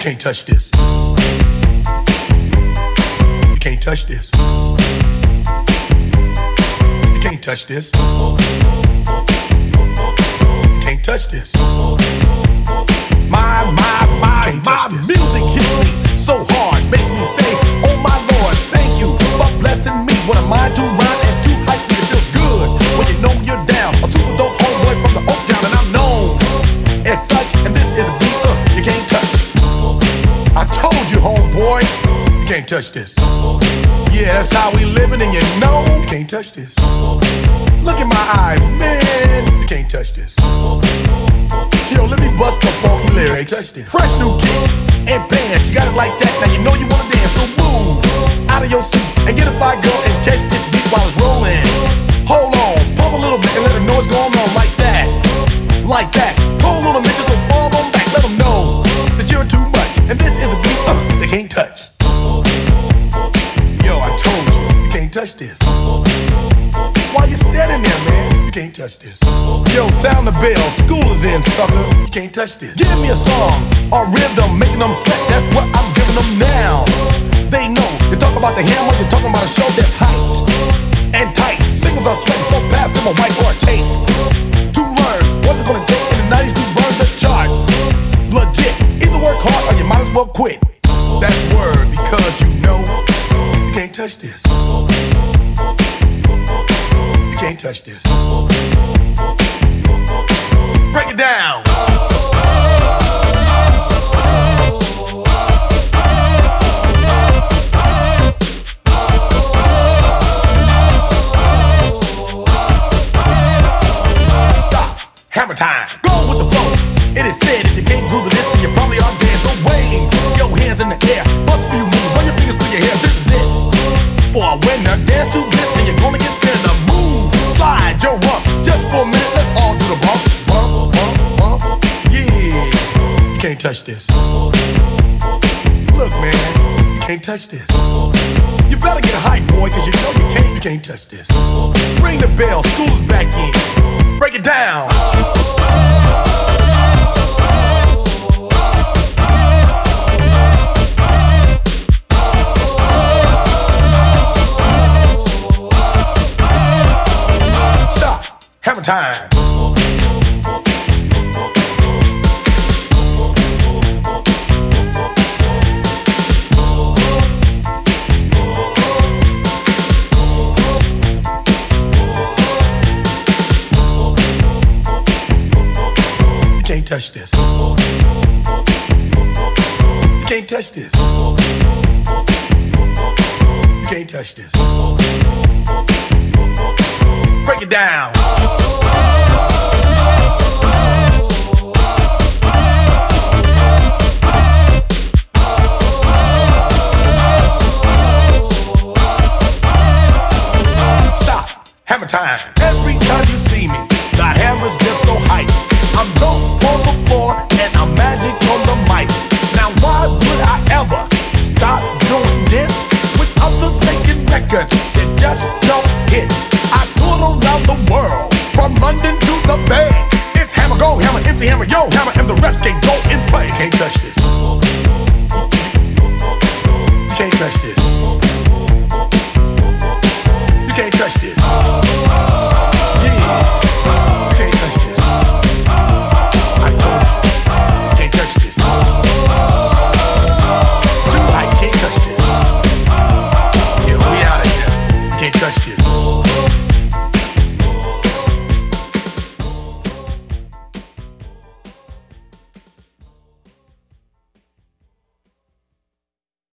can't touch this. You can't touch this. You can't touch this. You can't touch this. My music hits me so hard, makes me say, oh my Lord, thank you for blessing me. What a mind to rhyme and to hype me, it feels good when you know you're down. A super dope homeboy from the Oak Town, and I'm known as such. And this is a beat you can't touch. I told you, homeboy, you can't touch this. Yeah, that's how we living, and you know you can't touch this. Look in my eyes, man, you can't touch this. Yo, let me bust the funky lyrics. Fresh new kicks and bands, you got it like that. Now you know you wanna dance, so move out of your seat and get a fire girl and catch this beat while it's rolling. Hold on, pump a little bit and let them know what's going on like that. Like that. Hold on a minute, just fall on back. Let them know that you're too much. And this is a beat they can't touch. Yo, I told you, you can't touch this. Why you standing there, man? You can't touch this. Yo, sound the bell, school is in, sucker. You can't touch this. Give me a song or rhythm, making them sweat. That's what I'm giving them now. They know. You talk about the hammer, you're talking about a show that's hyped and tight. Singles are sweating so fast, them a white or a tape. To learn what's it gonna take in the 90s to burn the charts. Legit. Either work hard or you might as well quit. That's word, because you know you can't touch this. You can't touch this. Break it down. Stop. Hammer time. Go with the flow. It is said if you can't groove to this, then you probably are dead. So wave your hands in the air. Bust a few moves, run your fingers through your hair. This is it. For a winner, dance to this, and you're gonna get there. The move, slide your rump. Just for a minute, let's all do the bump. Bump, bump, bump. Yeah. You can't touch this. Look, man, you can't touch this. You better get hype, boy, cause you know you can't touch this. Ring the bell, school's back in. Break it down. Hammer time. You can't touch this. You can't touch this. You can't touch this. Break it down. Stop. Hammer time. Every time you see me, the hammer's just so hype. I'm dope on the floor and I'm magic on the mic. Now why would I ever stop doing this with others making records that just don't hit? I tour around the world, from London to the Bay. It's hammer, go hammer, empty hammer, yo hammer, and the rest can go and play. Can't touch